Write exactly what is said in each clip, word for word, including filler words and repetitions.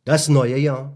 Das neue Jahr.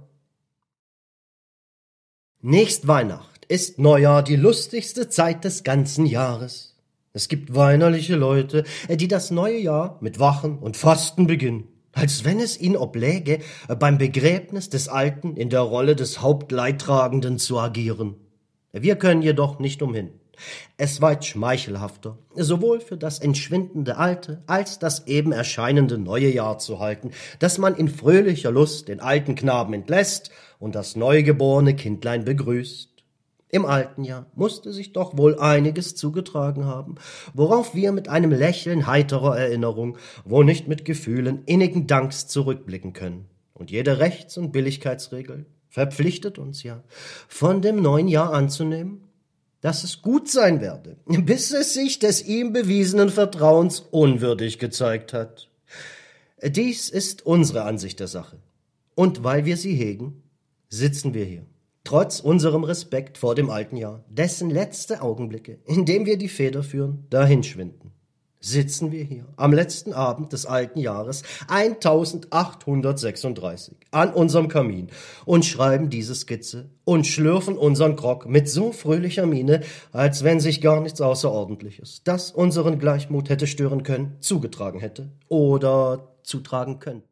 Nächst Weihnacht ist Neujahr die lustigste Zeit des ganzen Jahres. Es gibt weinerliche Leute, die das neue Jahr mit Wachen und Fasten beginnen, als wenn es ihnen obläge, beim Begräbnis des Alten in der Rolle des Hauptleidtragenden zu agieren. Wir können jedoch nicht umhin, es weit schmeichelhafter, sowohl für das entschwindende alte als das eben erscheinende neue Jahr zu halten, dass man in fröhlicher Lust den alten Knaben entlässt und das neugeborene Kindlein begrüßt. Im alten Jahr musste sich doch wohl einiges zugetragen haben, worauf wir mit einem Lächeln heiterer Erinnerung, wo nicht mit Gefühlen innigen Danks zurückblicken können. Und jede Rechts- und Billigkeitsregel verpflichtet uns ja, von dem neuen Jahr anzunehmen, dass es gut sein werde, bis es sich des ihm bewiesenen Vertrauens unwürdig gezeigt hat. Dies ist unsere Ansicht der Sache. Und weil wir sie hegen, sitzen wir hier. Trotz unserem Respekt vor dem alten Jahr, dessen letzte Augenblicke, in dem wir die Feder führen, dahinschwinden, sitzen wir hier am letzten Abend des alten Jahres eintausendachthundertsechsunddreißig an unserem Kamin und schreiben diese Skizze und schlürfen unseren Grog mit so fröhlicher Miene, als wenn sich gar nichts Außerordentliches, das unseren Gleichmut hätte stören können, zugetragen hätte oder zutragen können.